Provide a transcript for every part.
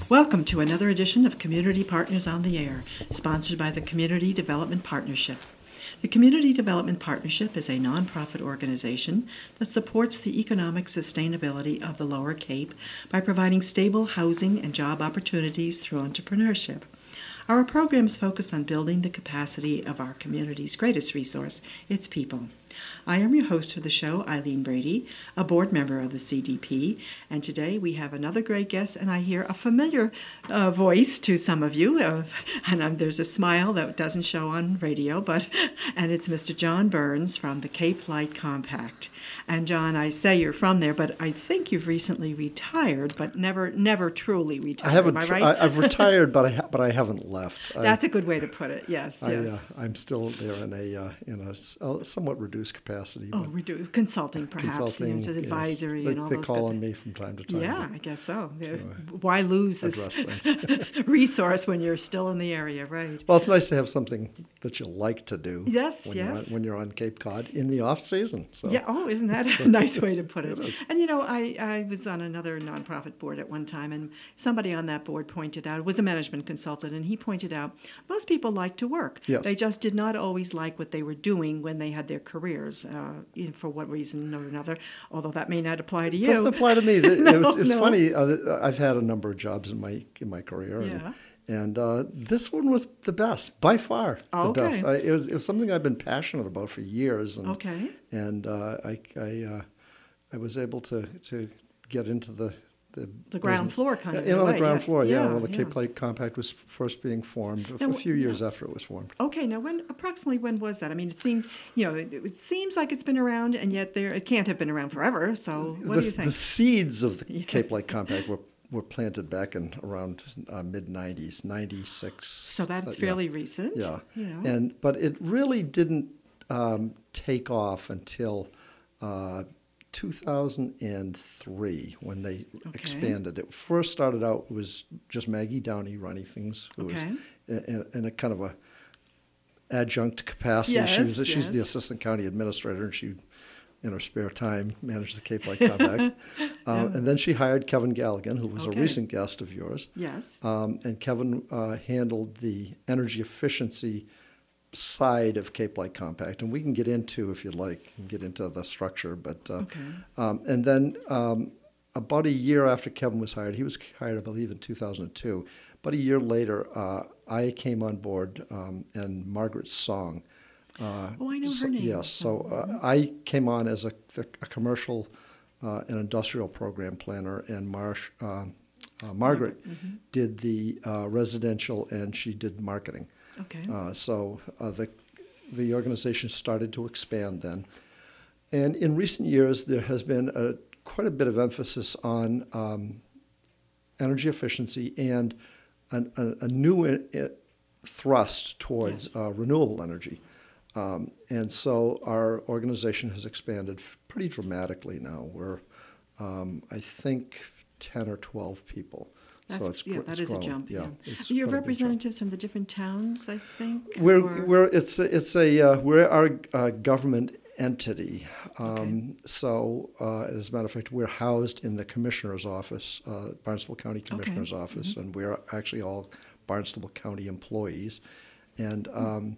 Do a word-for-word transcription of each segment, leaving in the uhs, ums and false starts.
Welcome to another edition of Community Partners on the Air, sponsored by the Community Development Partnership. The Community Development Partnership is a nonprofit organization that supports the economic sustainability of the Lower Cape by providing stable housing and job opportunities through entrepreneurship. Our programs focus on building the capacity of our community's greatest resource, its people. I am your host for the show, Eileen Brady, a board member of the C D P, and today we have another great guest, and I hear a familiar uh, voice to some of you, uh, and um, there's a smile that doesn't show on radio, but and it's Mister John Burns from the Cape Light Compact. And John, I say you're from there, but I think you've recently retired, but never never truly retired. I haven't. Am I right? I, I've retired, but I ha- but I haven't left. That's I, a good way to put it. Yes, I, yes. Uh, I'm still there in a uh, in a, s- a somewhat reduced capacity. Oh, we do consulting, perhaps, consulting, you know, to yes. advisory They, and all they those. call good on me from time to time. Yeah, I guess so. to, uh, Why lose this address things. resource when you're still in the area, right? Well, it's nice to have something that you like to do. Yes, when yes. You're on, when you're on Cape Cod in the off season. So. Yeah. Oh, isn't that a nice way to put it? It is. And you know, I, I was on another nonprofit board at one time, and somebody on that board pointed out, was a management consultant, and he pointed out most people like to work. Yes. They just did not always like what they were doing when they had their careers, uh, you know, for what reason or another. Although that may not apply to you. It doesn't apply to me. It No, was, it's no. funny. Uh, I've had a number of jobs in my in my career. And, Yeah. And uh, this one was the best, by far the Okay. best. I, it was it was something I've been passionate about for years. And, Okay. And uh, I I, uh, I was able to, to get into the the, The ground business. floor kind of Yeah, in a on the way, ground yes. floor. Yeah. Yeah, Well, the yeah. Cape Light Compact was first being formed a, Now, a few years yeah. after it was formed. Okay, now when approximately when was that? I mean, it seems you know it, it seems like it's been around, and yet there it can't have been around forever. So what the, do you think? The seeds of the Yeah. Cape Light Compact were were planted back in around uh, mid nineties, ninety-six. So that's uh, yeah. fairly recent. Yeah, You know. and but it really didn't um, take off until uh, two thousand three when they Okay. expanded. It first started out was just Maggie Downey running things. Who Okay. was in, in a kind of a adjunct capacity. Yes, she was she's the yes. assistant county administrator, and she, in her spare time, managed the Cape Light Compact. uh, and then she hired Kevin Galligan, who was Okay. a recent guest of yours. Yes. Um, and Kevin uh, handled the energy efficiency side of Cape Light Compact, and we can get into, if you'd like, and get into the structure. But uh, Okay. um, and then um, about a year after Kevin was hired, he was hired, I believe, in two thousand two. About a year later, uh, I came on board, um, and Margaret Song. Uh, Oh, I know her so- name. Yes, so uh, I came on as a, a commercial uh, and industrial program planner, and Marsh, uh, uh, Margaret mhm. did the uh, residential, and she did marketing. Okay. Uh, so uh, the the organization started to expand then, and in recent years there has been a, quite a bit of emphasis on um, energy efficiency and an, a, a new uh, thrust towards Yes. uh, renewable energy. Um, and so our organization has expanded f- pretty dramatically now. We're, um, I think, ten or twelve people. That's, so it's, yeah, gr- that it's is a grown. jump. Yeah. it's You have quite a big jump. representatives from the different towns, I think. We're or- we're it's a, it's a uh, we're our uh, government entity. Um, So uh, as a matter of fact, we're housed in the commissioner's office, uh, Barnstable County Commissioner's office, and we're actually all Barnstable County employees. And um,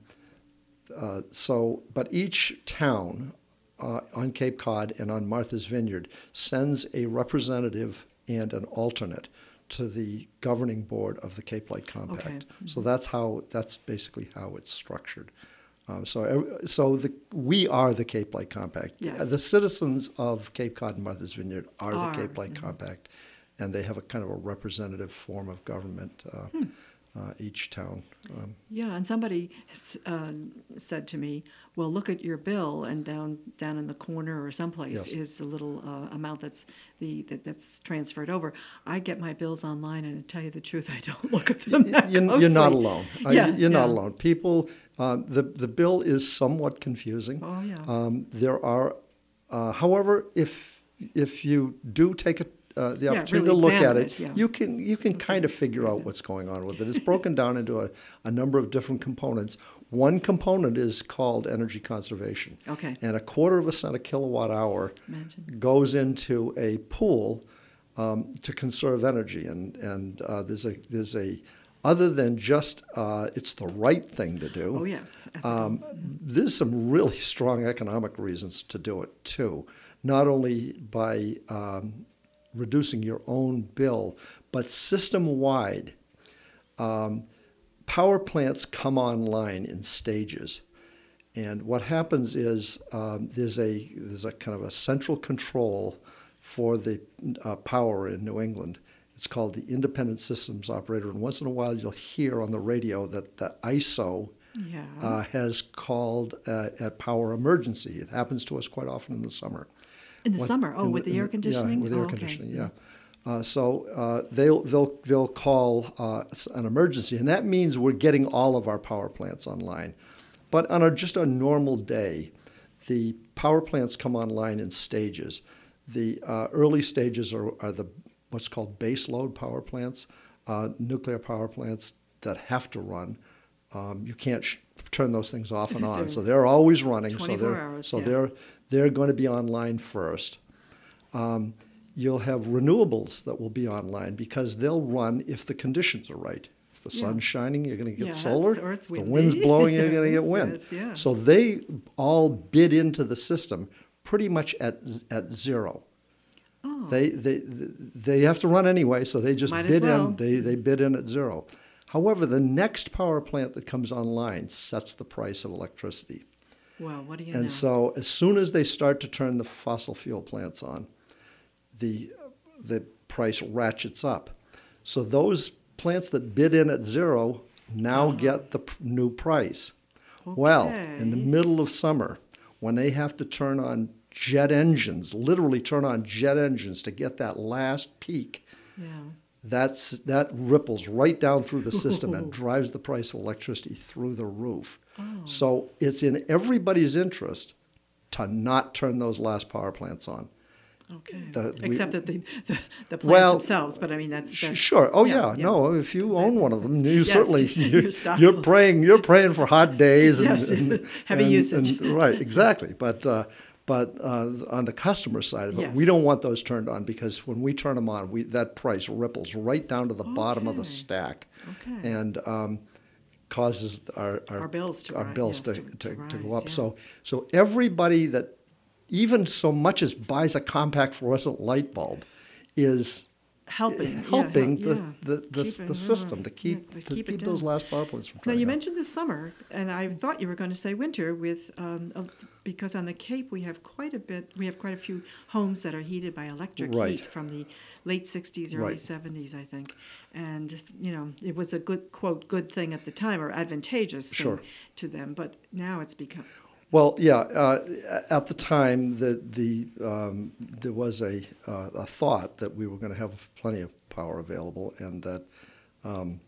uh, so, but each town uh, on Cape Cod and on Martha's Vineyard sends a representative and an alternate to the governing board of the Cape Light Compact. Okay. So that's how that's basically how it's structured. Um, so ev- so the, we are the Cape Light Compact. Yes. The citizens of Cape Cod and Martha's Vineyard are, Are, the Cape Light mhm. Compact, and they have a kind of a representative form of government. Uh, Hmm. uh, each town. Um, Yeah, and somebody s- uh, said to me, "Well, look at your bill, and down down in the corner or someplace Yes. is a little uh, amount that's the that, that's transferred over." I get my bills online, and to tell you the truth, I don't look at them that you're, you're not closely. alone. Uh, Yeah, you're not yeah. alone. People, uh, the the bill is somewhat confusing. Oh yeah. Um, there are, uh, however, if if you do take a uh, the Yeah, opportunity really to look at examine it, it, yeah. you can you can kind of figure Yeah. out what's going on with it. It's broken down into a, a number of different components. One component is called energy conservation, Okay. and a quarter of a cent a kilowatt hour Imagine. goes into a pool um, to conserve energy. And, and uh, there's a, there's a, other than just uh, it's the right thing to do. Oh, yes. Um, there's some really strong economic reasons to do it, too. Not only by um, reducing your own bill, but system-wide. Um, power plants come online in stages. And what happens is um, there's a there's a kind of a central control for the uh, power in New England. It's called the Independent Systems Operator. And once in a while, you'll hear on the radio that the I S O yeah. uh, has called uh, a power emergency. It happens to us quite often in the summer. In the What, summer? Oh, with the, the air conditioning? Yeah, with oh, air okay. conditioning, yeah. Uh, so uh, they'll they'll they'll call uh, an emergency, and that means we're getting all of our power plants online. But on a, just a normal day, the power plants come online in stages. The uh, early stages are, are the what's called base load power plants, uh, nuclear power plants that have to run. Um, you can't sh- turn those things off and on, so they're always running. So they're hours, so yeah. they're they're going to be online first. Um, you'll have renewables that will be online because they'll run if the conditions are right. If the sun's Yeah. shining, you're going to get Yes, solar. or it's If the windy. wind's blowing, you're going to get Yes, wind. yes, yeah. So they all bid into the system pretty much at at zero. Oh. They they they have to run anyway, so they just Might as bid well. in. They they bid in at zero. However, the next power plant that comes online sets the price of electricity. Well, what do you And know? so as soon as they start to turn the fossil fuel plants on, the the price ratchets up. So those plants that bid in at zero now Uh-huh. get the p- new price. Well, in the Okay. middle of summer, when they have to turn on jet engines, literally turn on jet engines to get that last peak, Yeah. that's that ripples right down through the system and drives the price of electricity through the roof. Oh. So it's in everybody's interest to not turn those last power plants on. Okay. The- we- Except that the, the, the plants Well, themselves, but I mean, that's, Sh- that's Sure. Oh yeah, yeah. yeah. No, if you own one of them, you Yes, certainly you're you're, stocked. you're praying. You're praying for hot days and, Yes, and heavy and- usage. and- right. Exactly. But uh, but uh, on the customer side of it, we Yes. don't want those turned on because when we turn them on, we that price ripples right down to the bottom of the Okay. stack, Okay. and um, causes our, our Our bills to our ri- bills yes, to, to- to, to to go rise, up. yeah. So so everybody that even so much as buys a compact fluorescent light bulb is helping, yeah, helping hel- the, yeah. the, the, Keeping, the uh, system to yeah, keep to to keep keep, it those down. last power plants from Now, turning you on. mentioned the summer, and I thought you were going to say winter with, um, uh, because on the Cape we have quite a bit, we have quite a few homes that are heated by electric Right. heat from the late sixties, early Right. seventies, I think. And, you know, it was a good, quote, good thing at the time, or advantageous thing Sure. to them, but now it's become, Well, yeah. Uh, at the time, the the um, there was a uh, a thought that we were going to have plenty of power available, and that um,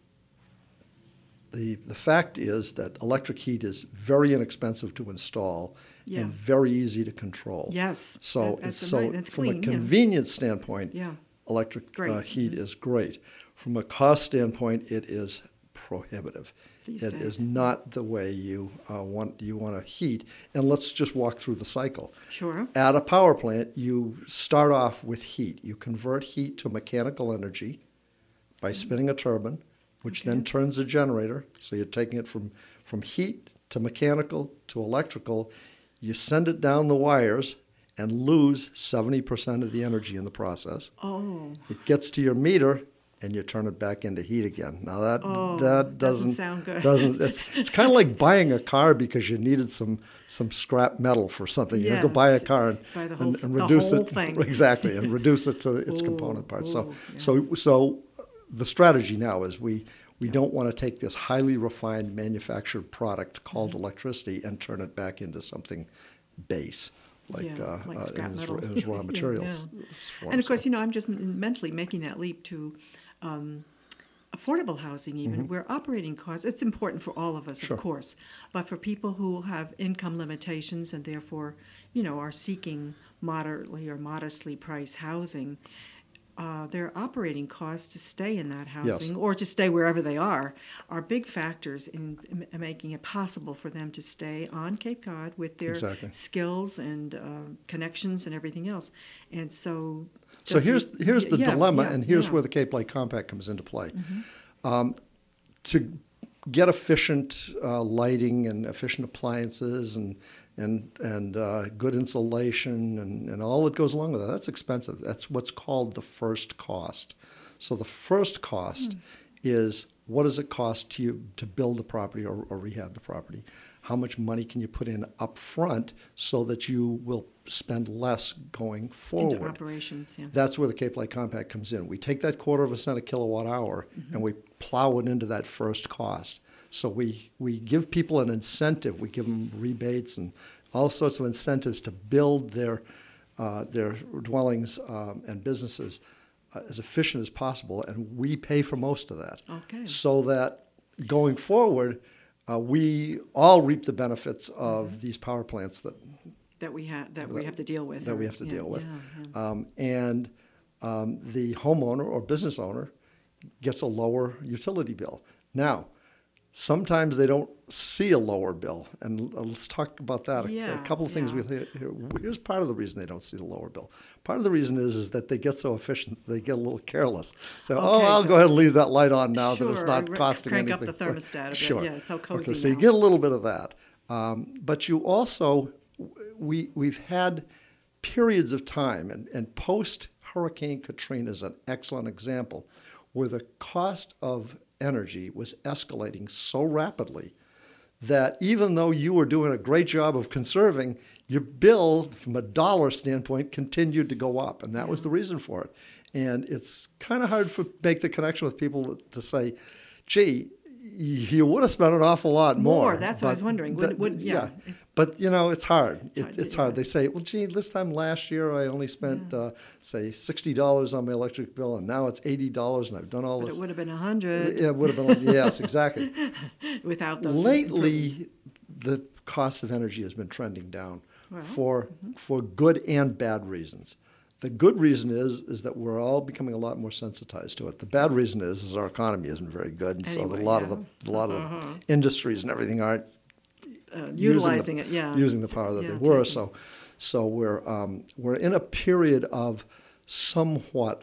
the the fact is that electric heat is very inexpensive to install Yeah. and very easy to control. yes. So that- it's that's so right, that's from clean, a yeah. convenience standpoint, Yeah. electric Great. uh, heat Mhm. is great. From a cost standpoint, it is prohibitive. These It is days. not the way you uh, want you want to heat. And let's just walk through the cycle. Sure. At a power plant, you start off with heat. You convert heat to mechanical energy by spinning a turbine, which then Okay. turns a generator. So you're taking it from, from heat to mechanical to electrical. You send it down the wires and lose seventy percent of the energy in the process. Oh. It gets to your meter, and you turn it back into heat again. Now that Oh, that doesn't doesn't sound good. doesn't it's it's kind of like buying a car because you needed some some scrap metal for something. You know, go buy a Yes, car and, buy the whole- and, and the reduce whole it thing. exactly and reduce it to its Ooh, component parts. So ooh, yeah. so so the strategy now is we we don't want to take this highly refined manufactured product called Mm-hmm. electricity and turn it back into something base. Like, Yeah, uh, like uh, scrap in, its, metal. in its raw Yeah, materials. yeah. form. And of So- course, you know, I'm just m- mentally making that leap to um, affordable housing, even where operating costs, it's important for all of us, Mm-hmm. Sure. of course, but for people who have income limitations and therefore, you know, are seeking moderately or modestly priced housing, uh, their operating costs to stay in that housing or to stay wherever they are are big factors in m- making it possible for them to stay on Cape Cod with their Exactly. skills and uh, connections and everything else. And so So Does here's the- here's the yeah, dilemma, yeah, and here's yeah. where the Cape Light Compact comes into play. Mm-hmm. Um, to get efficient uh, lighting and efficient appliances and and and uh, good insulation and, and all that goes along with that, that's expensive. That's what's called the first cost. So the first cost mm. is what does it cost to you to build the property or, or rehab the property? How much money can you put in up front so that you will spend less going forward? Into operations, yeah. That's where the Cape Light Compact comes in. We take that quarter of a cent a kilowatt hour mm-hmm. and we plow it into that first cost. So we, we give people an incentive. We give them rebates and all sorts of incentives to build their, uh, their dwellings um, and businesses uh, as efficient as possible, and we pay for most of that. Okay. So that going forward, Uh, we all reap the benefits of mm-hmm. these power plants that that we have that, that we have to deal with. That or, we have to yeah, deal with, yeah, yeah. Um, and um, the homeowner or business owner gets a lower utility bill. Now, sometimes they don't see a lower bill, and let's talk about that. A, yeah, a couple of things yeah. we hear. Here's part of the reason they don't see the lower bill. Part of the reason is is that they get so efficient, they get a little careless. So, okay, oh, I'll so go ahead and leave that light on now sure, that it's not or costing crank anything. Crank up the thermostat a bit. Sure. Yeah, it's so cozy Okay, so now. you get a little bit of that. Um, but you also, we, we've had periods of time, and, and post-Hurricane Katrina is an excellent example, where the cost of energy was escalating so rapidly that even though you were doing a great job of conserving, your bill from a dollar standpoint continued to go up, and that yeah. was the reason for it. And it's kind of hard to make the connection with people to say, gee, you would have spent an awful lot more. More, that's what I was wondering. Would, that, would, yeah. yeah. But, you know, it's hard. It's it, hard. It's yeah. hard. They say, well, gee, this time last year I only spent, yeah. uh, say, sixty dollars on my electric bill, and now it's eighty dollars, and I've done all but this. It would have been one hundred dollars. Yeah, it would have been, yes, exactly. Without those Lately, the cost of energy has been trending down well, for mm-hmm. for good and bad reasons. The good reason is is that we're all becoming a lot more sensitized to it. The bad reason is is our economy isn't very good, and anyway, so a lot yeah. of the a lot uh-huh. of the industries and everything aren't uh, utilizing the, it, yeah, using the power that yeah, they were. taking. So, so we're um, we're in a period of somewhat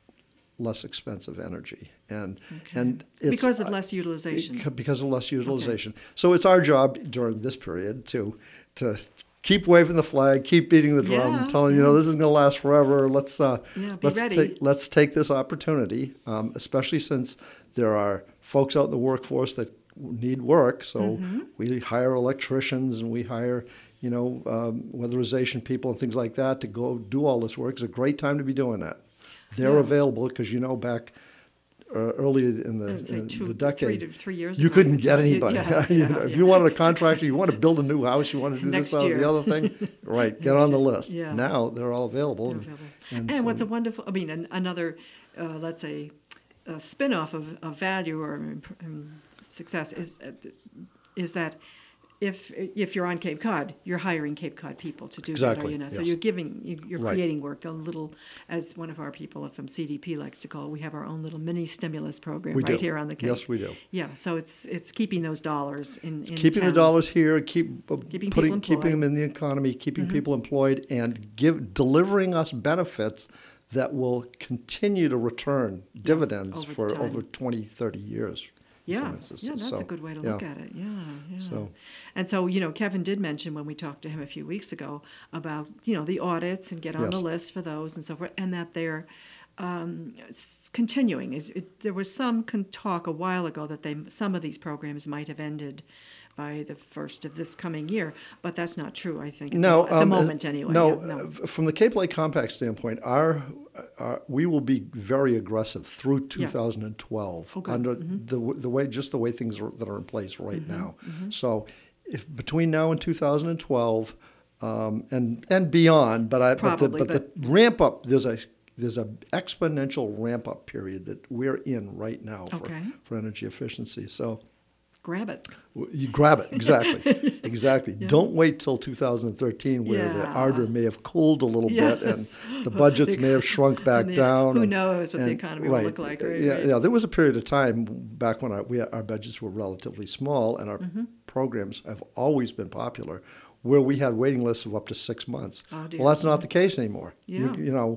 less expensive energy, and okay. and it's, because of less utilization. It, because of less utilization. Okay. So it's our job during this period to to keep waving the flag, keep beating the drum, yeah, telling yeah. you know this is going to last forever. Let's uh, yeah, be let's ready. take let's take this opportunity, um, especially since there are folks out in the workforce that need work. So mm-hmm. we hire electricians and we hire you know um, weatherization people and things like that to go do all this work. It's a great time to be doing that. They're yeah. available because you know back. Uh, early in the, in two, the decade, three, to, three years you ago. couldn't get anybody. Yeah, you yeah, know, yeah. If you wanted a contractor, you want to build a new house, you want to do Next this, that, or year. the other thing, right, get on the list. Yeah. Now they're all available. They're And, available. and, And so, what's a wonderful, I mean, an, another, uh, let's say, a spin-off of, of value or um, success is uh, is that if if you're on Cape Cod, you're hiring Cape Cod people to do exactly, that, you know. So yes. you're giving, you, you're Right. creating work. A little, as one of our people from C D P likes to call, we have our own little mini stimulus program we right do. here on the Cape. Yes, we do. Yeah, so it's it's keeping those dollars in, in Keeping town. the dollars here, keep uh, Keeping putting, people keeping employed. them in the economy, keeping Mm-hmm. people employed, and give delivering us benefits that will continue to return dividends over for time. over twenty, thirty years. in some Yeah, instances. yeah, that's So, a good way to yeah. look at it. Yeah, yeah. So- and so you know, Kevin did mention when we talked to him a few weeks ago about you know the audits and get on Yes. the list for those and so forth, and that they're um, s- continuing. It, it, there was some con- talk a while ago that they some of these programs might have ended by the first of this coming year, but that's not true. I think at No, the, at the um, moment anyway. No, Yeah, uh, from the Cape Light Compact standpoint, our, our we will be very aggressive through two thousand twelve Oh, good. under Mhm. the the way just the way things are, that are in place right Mm-hmm, now. So, if between now and two thousand twelve um, and and beyond, but I Probably, but the, but the ramp up there's a there's a exponential ramp up period that we're in right now for, Okay. for energy efficiency. So. grab it. You grab it, exactly, exactly. Yeah. Don't wait till two thousand thirteen where the Yeah. ardor may have cooled a little bit Yes. and the budgets may have shrunk back And the- down. Who and- knows what the and- economy right. will look like? Right, yeah, right. yeah. There was a period of time back when our, we, our budgets were relatively small and our Mm-hmm. programs have always been popular, where we had waiting lists of up to six months. Oh, dear. Well, that's not the case anymore. Yeah. You, you know,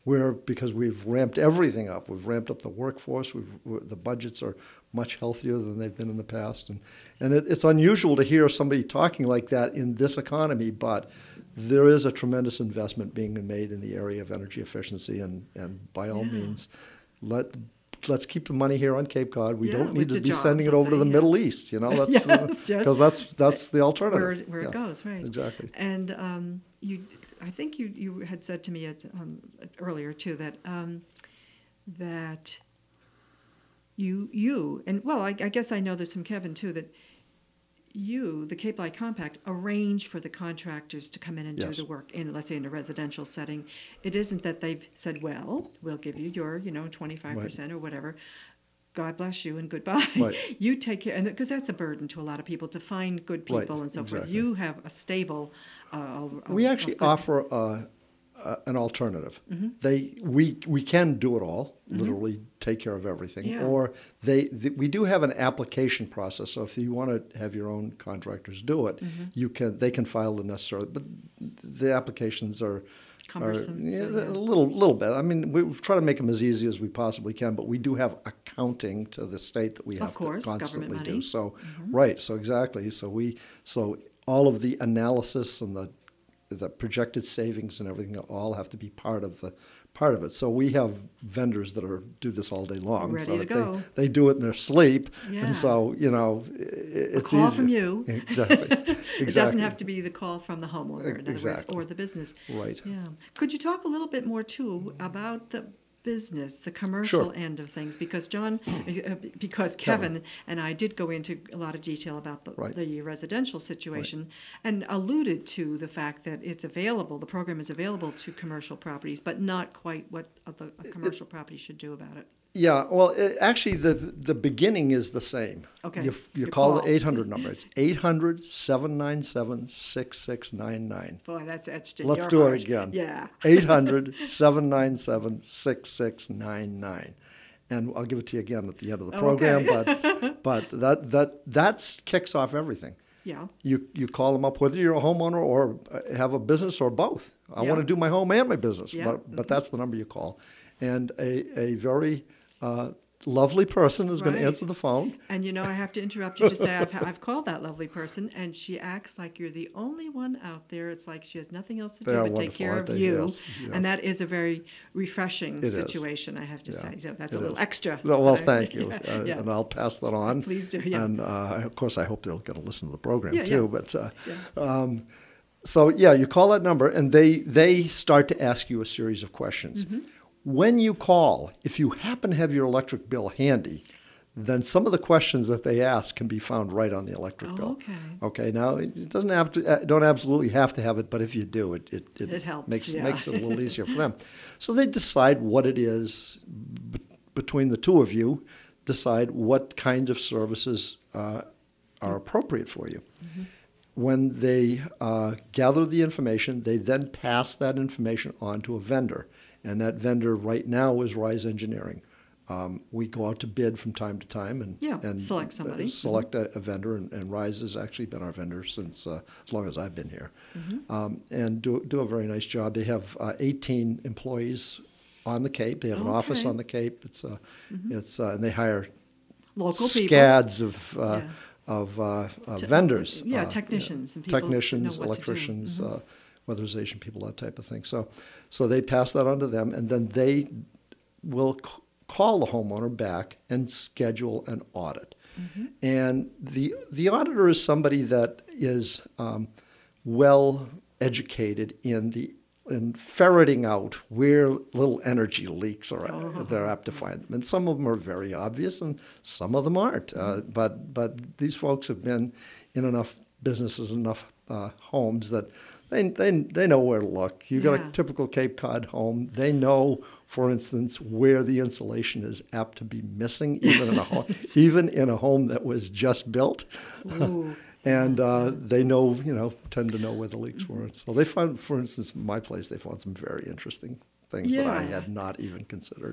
we're because we've ramped everything up. We've ramped up the workforce. We've we're, the budgets are much healthier than they've been in the past, and and it, it's unusual to hear somebody talking like that in this economy, but there is a tremendous investment being made in the area of energy efficiency, and, and by all Yeah. means, let let's keep the money here on Cape Cod. We Yeah, don't need with to the be jobs, sending it I'll over to say, the yeah. Middle East. You know, that's Yes, because yes. that's that's the alternative. Where, where Yeah, it goes, right? exactly. And um, you, I think you, you had said to me at, um, earlier too that um, that you you and well, I, I guess I know this from Kevin too, that you, the Cape Light Compact, arrange for the contractors to come in and Yes. do the work in, let's say, in a residential setting. It isn't that they've said, well, we'll give you your, you know, twenty-five percent or whatever. God bless you and goodbye. Right. You take care, and because that's a burden to a lot of people to find good people Right, and so forth. exactly. You have a stable. Uh, of- We of actually good- offer uh, uh, an alternative. Mm-hmm. They we we can do it all, literally take care of everything, Yeah. or they th- we do have an application process. So if you want to have your own contractors do it, Mm-hmm. you can they can file the necessary. But the applications are. Cumbersome, Are, yeah, so, yeah. a little, little bit. I mean, we try to make them as easy as we possibly can, but we do have accounting to the state that we Of have course, to constantly government do. money. So, right. So exactly. So we, so all of the analysis and the, the projected savings and everything all have to be part of the, part of it. So we have vendors that are do this all day long. Ready so to that go. They, they do it in their sleep, Yeah. and so you know, i- it's call easier. from you. Exactly. exactly. It doesn't have to be the call from the homeowner, in other Exactly. words, or the business. Right. Yeah. Could you talk a little bit more too about the business, the commercial Sure. end of things? Because John, uh, because Kevin and I did go into a lot of detail about the, Right. the residential situation and alluded to the fact that it's available, the program is available to commercial properties, but not quite what a, a commercial property should do about it. Yeah, well, it, actually, the the beginning is the same. Okay. You, you You call, call. the eight hundred number. It's eight hundred, seven nine seven, six six nine nine. Boy, that's etched in Let's your do heart. it again. Yeah. eight hundred, seven nine seven, six six nine nine. And I'll give it to you again at the end of the program, Okay. but but that that that's kicks off everything. Yeah. You you call them up, whether you're a homeowner or uh, have a business or both. I Yeah. want to do my home and my business, Yeah. but but that's the number you call. And a, a very uh, lovely person is going Right. to answer the phone. And you know, I have to interrupt you to say I've, I've called that lovely person, and she acts like you're the only one out there. It's like she has nothing else to They do are but take wonderful, care aren't of they? you. Yes, yes. And that is a very refreshing It is. situation, I have to Yeah, say. So that's it a little is. extra. Well, well, Uh, thank you, yeah, uh, yeah. and I'll pass that on. Please do, yeah. And uh, of course, I hope they'll get to listen to the program Yeah, too. yeah. But uh, Yeah. um, so yeah, you call that number, and they they start to ask you a series of questions. Mm-hmm. When you call, if you happen to have your electric bill handy, then some of the questions that they ask can be found right on the electric Oh, bill. okay. Okay. Now it doesn't have to. Uh, don't absolutely have to have it, but if you do, it it, It helps, makes yeah. makes it a little easier for them. So they decide what it is b- between the two of you. Decide what kind of services uh, are appropriate for you. Mm-hmm. When they uh, gather the information, they then pass that information on to a vendor, and that vendor right now is Rise Engineering. Um, we go out to bid from time to time and, Yeah, and select somebody. uh, select a, a vendor, and, and Rise has actually been our vendor since uh, as long as I've been here, Mm-hmm. um, and do do a very nice job. They have uh, eighteen employees on the Cape. They have an office Okay. on the Cape. It's uh, it's uh, and they hire Local people. scads of uh, Yeah. of uh, uh, Te- vendors. yeah, uh, technicians and people technicians, know what to do. electricians, Mhm. uh, weatherization people, that type of thing. So, so they pass that on to them, and then they will c- call the homeowner back and schedule an audit. Mm-hmm. And the the auditor is somebody that is um, well educated in the in ferreting out where little energy leaks are. Oh. They're apt to find them, and some of them are very obvious, and some of them aren't. Uh, but but these folks have been in enough businesses, enough uh, homes that they, they they know where to look. You've got Yeah. a typical Cape Cod home. They know, for instance, where the insulation is apt to be missing, even in a home, even in a home that was just built. Ooh. And uh, they know, you know, tend to know where the leaks were. So they found, for instance, in my place, they found some very interesting things that I Yeah. had not even considered.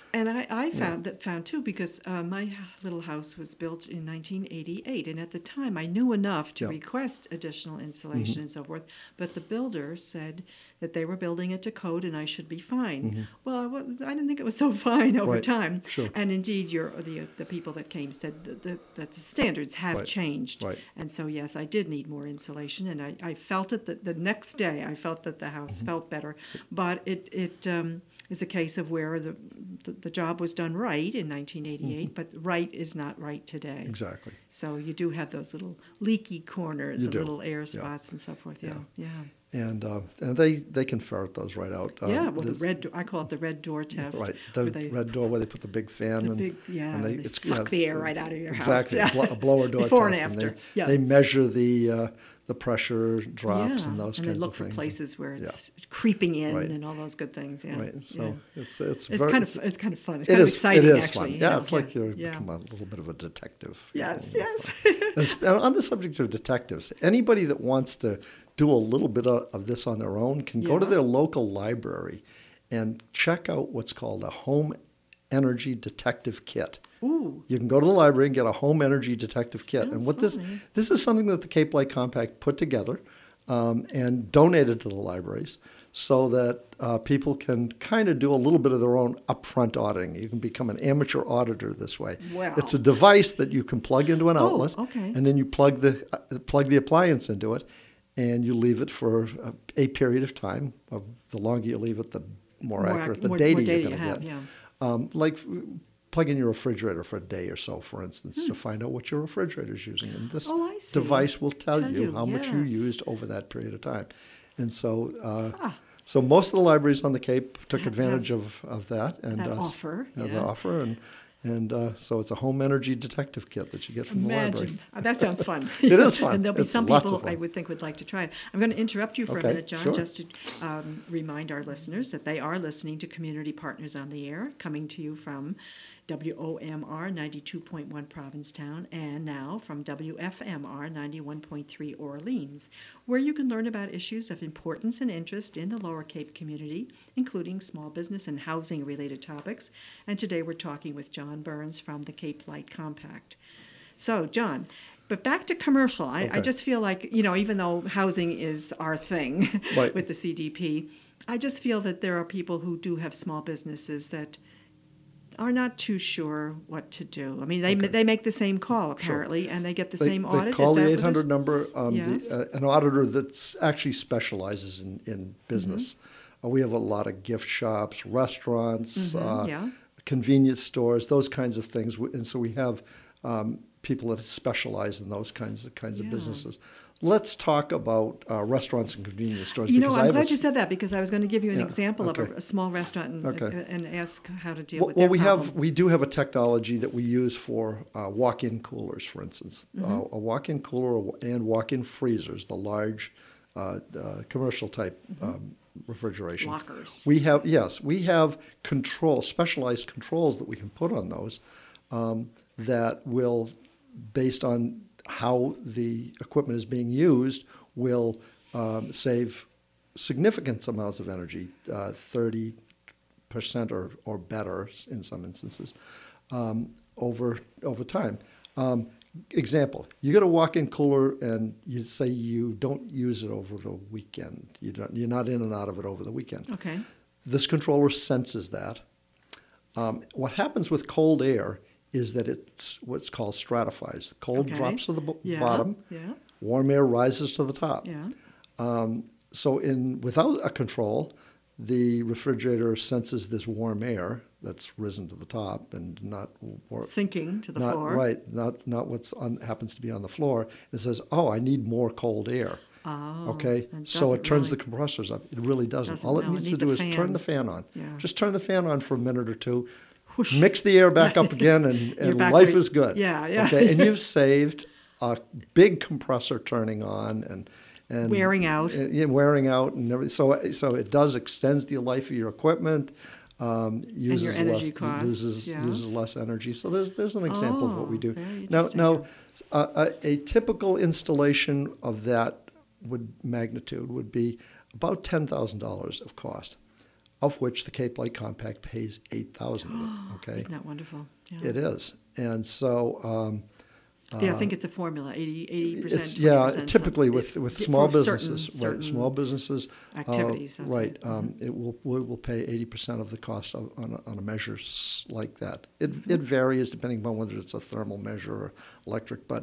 And I, I found that found too because uh, my little house was built in nineteen eighty-eight, and at the time I knew enough to Yeah. request additional insulation Mm-hmm. and so forth. But the builder said that they were building it to code and I should be fine. Mm-hmm. Well, I, wa- I didn't think it was so fine over Right. time. Sure. And indeed, your the the people that came said that the, that the standards have Right. changed. Right. And so yes, I did need more insulation, and I, I felt it the, the next day. I felt that the house Mm-hmm. felt better, but it it. Um, is a case of where the, the the job was done right in nineteen eighty-eight, but right is not right today. Exactly. So you do have those little leaky corners, You and do. little air Yeah. spots and so forth. Yeah, yeah, And uh, and they, they can ferret those right out. Uh, yeah. Well, the there's- red do- I call it the red door test. Right, the where they, red door where they put the big fan the and big, yeah, and they, it's- suck yeah, the air right it's- out of your exactly, house. a, blo- a blower door Before test, and they, after. Yeah. they measure the uh, the pressure drops yeah. and those and kinds they look of for things. places where Yeah. it's creeping in Right. and all those good things. Yeah, Right, so yeah. it's it's, It's very, kind of it's kind of fun. It's it kind is of exciting. it is actually. fun. Yeah, it's like yeah. you yeah. become a little bit of a detective. Yes, you know. yes. And sp- and on the subject of detectives, anybody that wants to do a little bit of, of this on their own can go to Yeah. their local library and check out what's called a home energy detective kit. Ooh. You can go to the library and get a home energy detective kit. Sounds and what this funny. this is something that the Cape Light Compact put together um, and donated to the libraries so that uh, people can kind of do a little bit of their own upfront auditing. You can become an amateur auditor this way. Wow. It's a device that you can plug into an Oh, outlet, okay. and then you plug the uh, plug the appliance into it, and you leave it for a, a period of time. Uh, the longer you leave it, the more, More accurate ac- the more- data more you're data going to you have, get. yeah. Um, like f- plug in your refrigerator for a day or so, for instance, Hmm. to find out what your refrigerator is using. And this Oh, I see. device will tell, Tell you, you, how much you yes. used over that period of time. And so, uh, Ah. so most of the libraries on the Cape took Have- advantage of, of that. And, That uh, offer, uh, The yeah. offer. And, and uh, so it's a home energy detective kit that you get from the library. Imagine. Uh, That sounds fun. It is fun. And there'll be It's some lots people of fun. I would think would like to try it. I'm going to interrupt you for Okay, a minute, John, sure. just to um, remind our listeners that they are listening to Community Partners on the Air, coming to you from W O M R ninety-two point one Provincetown, and now from W F M R ninety-one point three Orleans, where you can learn about issues of importance and interest in the Lower Cape community, including small business and housing-related topics. And today we're talking with John Burns from the Cape Light Compact. So, John, but back to commercial. I, I Okay. just feel like, you know, even though housing is our thing Right. with the C D P, I just feel that there are people who do have small businesses that are not too sure what to do. I mean, they Okay. they make the same call apparently, and they get the They, same they audit. call Is that the what it eight hundred is? number um, Yes. the, uh, an auditor that actually specializes in, in business. Mm-hmm. Uh, we have a lot of gift shops, restaurants, Mhm, uh, yeah. convenience stores, those kinds of things. W- And so we have um, people that specialize in those kinds of kinds Yeah. of businesses. Let's talk about uh, restaurants and convenience stores. You know, because I I'm have a glad you s- said that because I was going to give you an Yeah, example of okay. a, a small restaurant and, Okay. and ask how to deal Well, with well their we problem. have we do have a technology that we use for uh, walk-in coolers, for instance, Mm-hmm. uh, a walk-in cooler and walk-in freezers, the large uh, uh, commercial type um, refrigeration. Lockers. We have yes, we have control specialized controls that we can put on those um, that will, based on how the equipment is being used, will um, save significant amounts of energy, uh, thirty percent or, or better in some instances, um, over over time. Um, example, you get a walk-in cooler and you say you don't use it over the weekend. You don't, you're not in and out of it over the weekend. Okay. This controller senses that. Um, what happens with cold air is that it's what's called stratifies. Cold Okay. drops to the bo- Yeah. bottom, Yeah. warm air rises to the top. Yeah. Um, so in without a control, the refrigerator senses this warm air that's risen to the top and not war- Sinking to the not floor. right, not not what's on happens to be on the floor. It says, "Oh, I need more cold air." Oh, Okay, and so doesn't it turns really- the compressors up. It really doesn't. Doesn't, All it no, it needs, needs to do a is turn fan. the fan on. Yeah. Just turn the fan on for a minute or two. Whoosh. Mix the air back up again, and, You're and back life where- is good. Yeah, yeah. Okay, and you've saved a big compressor turning on and and Wearing out. and, yeah, wearing out, and everything. So so it does extends the life of your equipment. Um, uses energy less costs, uses uses yes. less energy. So there's there's an example of what we Oh, do. very Now interesting. now uh, a, a typical installation of that would magnitude would be about ten thousand dollars of cost. of which the Cape Light Compact pays eight thousand of it. Okay, isn't that wonderful? Yeah. It is, and so. Um, Yeah, I think it's a formula, eighty percent. It's, yeah, typically with, with small businesses, certain, certain right? Small businesses, activities, uh, right? It. Um, Mm-hmm. it will we will pay eighty percent of the cost of, on a, on a measure like that. It mm-hmm. it varies depending upon whether it's a thermal measure or electric, but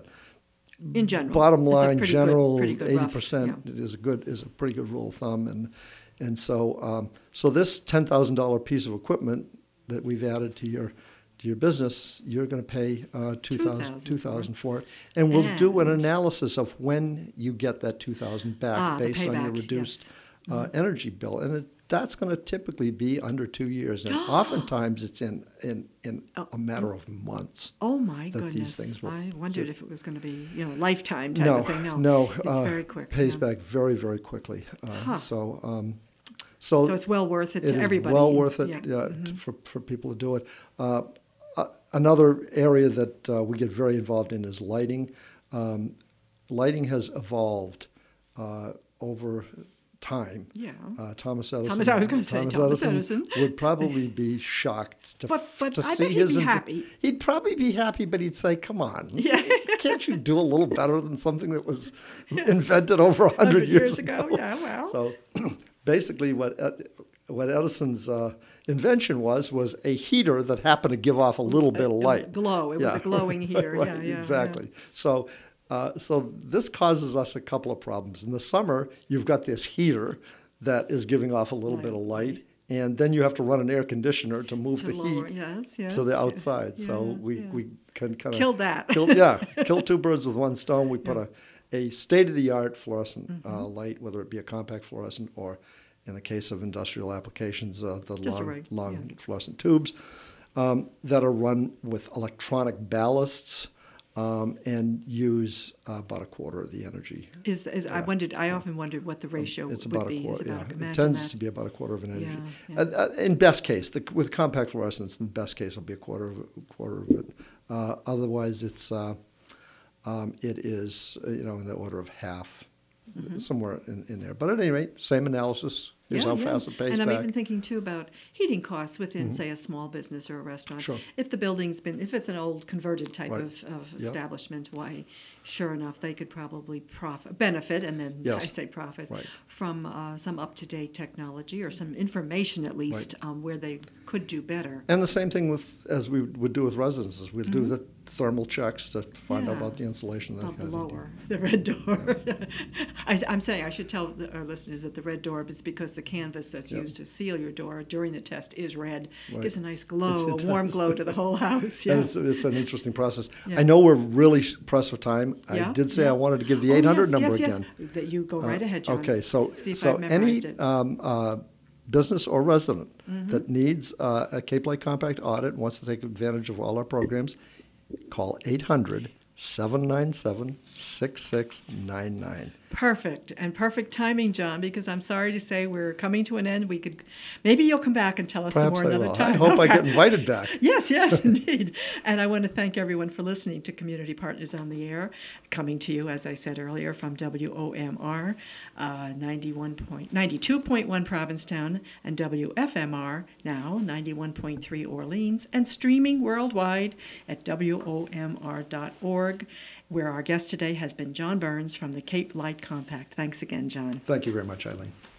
in general, bottom line, general eighty percent yeah. is a good is a pretty good rule of thumb, and and so um, so this ten thousand dollar piece of equipment that we've added to your to your business, you're going to pay uh, two thousand dollars for it. And we'll and do an analysis of when you get that two thousand dollars back ah, based on your reduced yes. uh, mm-hmm. energy bill. And it, that's going to typically be under two years. And oftentimes it's in, in, in oh, a matter of months. Oh, my that goodness. These things will, I wondered if it was going to be, you know, lifetime type no, of thing. No, no. It's uh, very quick. Pays yeah. back very, very quickly. Uh, huh. So... Um, so, so it's well worth it, it to everybody. Well worth it yeah. uh, mm-hmm. to, for, for people to do it. Uh, Uh, another area that uh, we get very involved in is lighting. Um, lighting has evolved uh, over time. Yeah. Uh, Thomas Edison. Thomas, I was going to say Thomas, Thomas Edison, Edison would probably be shocked to, but, but to I see bet he'd his. be inv- happy. He'd probably be happy, but he'd say, "Come on, yeah. can't you do a little better than something that was yeah. invented over a hundred years ago?" ago? Yeah. Well. So, basically, what Ed, what Edison's uh, invention was was a heater that happened to give off a little bit of light. Glow. It yeah. was a glowing heater. right, yeah, yeah, exactly. Yeah. So, uh, so this causes us a couple of problems. In the summer, you've got this heater that is giving off a little light. bit of light, and then you have to run an air conditioner to move to the lower, heat yes, yes, to the outside. yeah, so we, yeah. we can kind of kill that. kill, yeah, kill two birds with one stone. We put yeah. a, a state-of-the-art fluorescent mm-hmm. uh, light, whether it be a compact fluorescent or, in the case of industrial applications, uh, the Just long, right. long yeah. fluorescent tubes um, that are run with electronic ballasts um, and use uh, about a quarter of the energy. Is, is yeah. I wondered. I often wondered what the ratio it's would about be. A quarter, Is about yeah. a, It tends that. to be about a quarter of an energy. Yeah, yeah. Uh, in best case, the, with compact fluorescence, in best case, it'll be a quarter of a quarter of it. Uh, otherwise, it's uh, um, it is uh, you know in the order of half. Mm-hmm. Somewhere in, in there. But at any rate, same analysis. Here's yeah, how yeah. fast it pays and I'm back. even thinking, too, about heating costs within, mm-hmm. say, a small business or a restaurant. Sure. If the building's been, if it's an old converted type right. of, of yep. establishment, why, sure enough, they could probably profit, benefit, and then yes. I say profit, right. from uh, some up-to-date technology or some information, at least, right. um, where they could do better. And the same thing with as we would do with residences. We'll mm-hmm. do the thermal checks to find yeah. out about the insulation. About that the lower, the red door. I, I'm saying I should tell the, our listeners that the red door is because the canvas that's yep. used to seal your door during the test is red. Right. Gives a nice glow, It a warm does. glow to the whole house. Yeah. It's, it's an interesting process. Yeah. I know we're really pressed for time. Yeah, I did say yeah. I wanted to give the oh, eight hundred yes, number yes, again. Yes. That you go right uh, ahead, John. Okay, so See if so I've memorized any it. um, uh, business or resident mm-hmm. that needs uh, a Cape Light Compact audit and wants to take advantage of all our programs, call eight hundred, seven nine seven, six six nine nine. Perfect. And perfect timing, John, because I'm sorry to say we're coming to an end. We could, maybe you'll come back and tell us Perhaps some more I another will. time. I hope Okay. I get invited back. Yes, yes, indeed. And I want to thank everyone for listening to Community Partners on the Air, coming to you, as I said earlier, from W O M R, uh, ninety-one point, ninety-two point one Provincetown, and W F M R, now ninety-one point three Orleans, and streaming worldwide at W O M R dot org, where our guest today has been John Burns from the Cape Light Compact. Thanks again, John. Thank you very much, Eileen.